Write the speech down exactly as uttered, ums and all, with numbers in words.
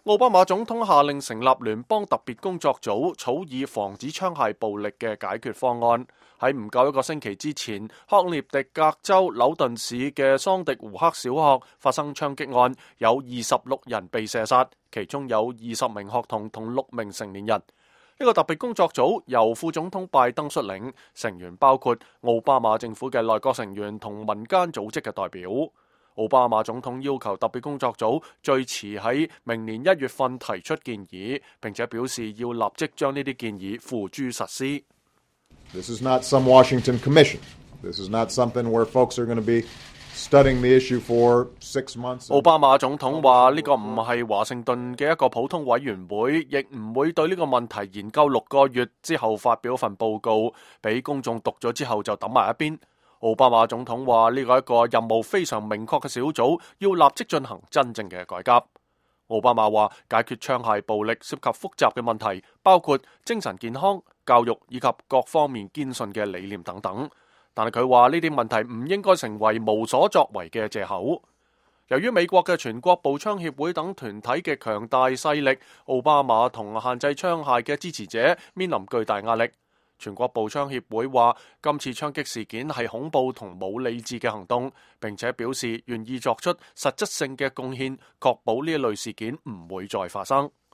奧巴馬總統下令成立聯邦特別工作組，草擬防止槍械暴力嘅解決方案。喺唔夠一個星期之前，康涅狄格州紐頓市嘅桑迪胡克小學發生槍擊案，有二十六人被射殺，其中有二十名學童同六名成年人。呢個特別工作組由副總統拜登率領，成員包括奧巴馬政府嘅內閣成員同民間組織嘅代表。奧巴馬總統要求特別工作組最遲喺明年一月份提出建議，並且表示要立即將呢啲建議付諸實施。 This is not some Washington commission. This is not something where folks are going to be studying the issue for six months. 奧巴馬總統話呢個唔係華盛頓嘅一個普通委員會，亦唔會對呢個問題研究六個月之後發表份報告，俾公眾讀咗之後就抌埋一邊。奧巴馬總統話呢個係一個任務非常明確嘅小組，要立即進行真正嘅改革。奧巴馬話解決槍械暴力涉及複雜嘅問題，包括精神健康、教育以及各方面堅信嘅理念等等。但係佢話呢啲問題唔應該成為無所作為嘅藉口。由於美國嘅全國步槍協會等團體嘅強大勢力，奧巴馬同限制槍械嘅支持者面臨巨大壓力。全國步槍協會話今次槍擊事件係恐怖同冇理智嘅行動，並且表示願意作出實質性嘅貢獻，確保呢一類事件唔會再發生。